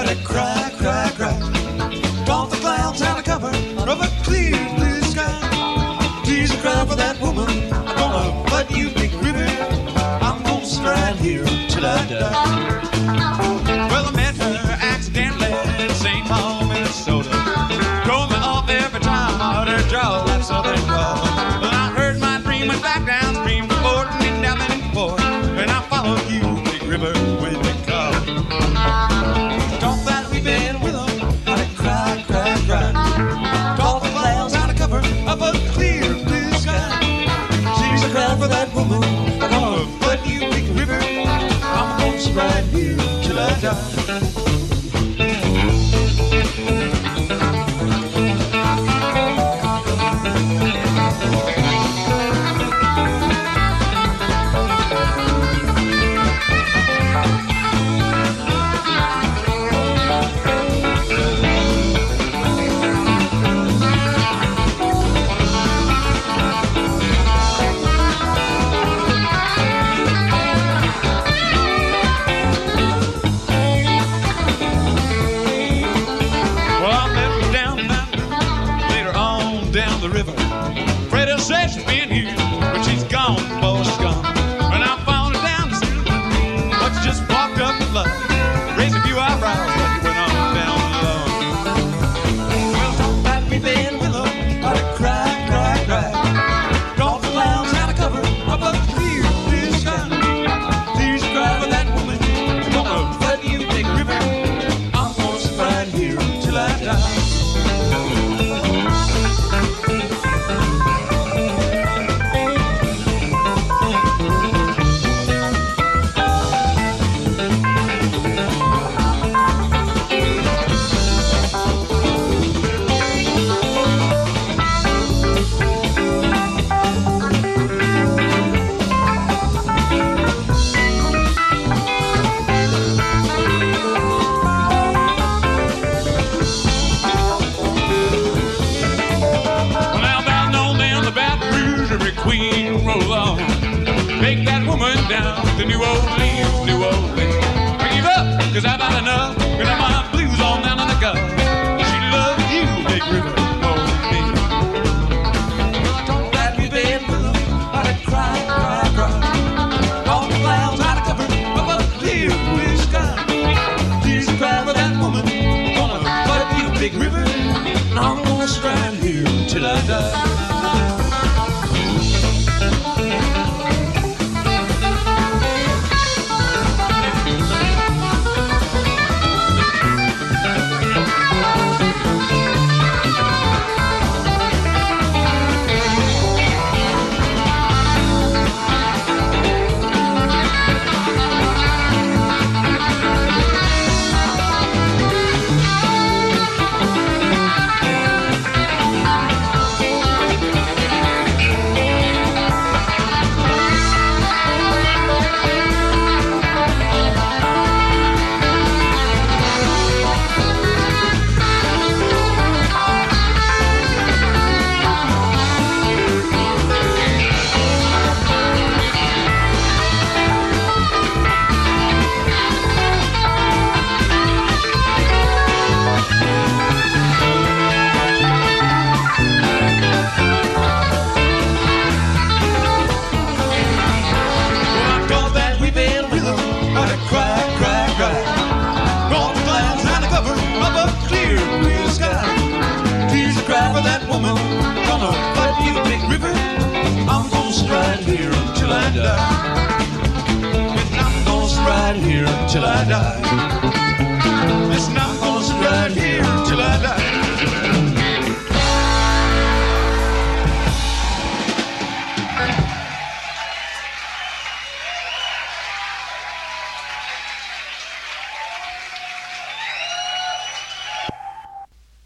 I cry, cry, cry. Gone the clouds out of cover of a clear blue sky. Tears are crying for that woman. I'm gonna flood you, big river. I'm gonna stride here till I die. Well, I met her accidentally in St. Paul, Minnesota. Drove me off every time I heard her draw that southern drawl. Well, I heard my dream went back downstream to Fort and down in Fort, and I followed you, big river, with the car. Talk that we've been with her, I cry, cry, cry. Talk the clouds out of cover of a clear blue sky. She's a cry for that woman. I'm gonna flood you, big river. I'm gonna ride here till I die. Down the river, Freda says she's been here, but she's gone, boy, she's gone. And I found her down the street, but she just walked up with love, raised a few eyebrows, but you went on down below. Well, talk about me being with her, I cry, cry, cry. Draw the clouds out of cover of a clear blue sky. Tears cry for that woman. I'm gonna flood you, big river. I'm gonna ride here till I die. Queen, roll on, make that woman down to New Orleans, New Orleans. I give up, cause I've had enough, and I my blues on down in the gut. She loves you, big river, more than me. Well, I talk that we've been with her, I cry, cry, cry. All the clouds out of cover of a clear blue sky. Tears cry for that woman, gonna flood you, big river. And I'm gonna stride here till I die. Gonna flood you, big river. I'm gonna stride here until I die. I'm gonna stride here until I die.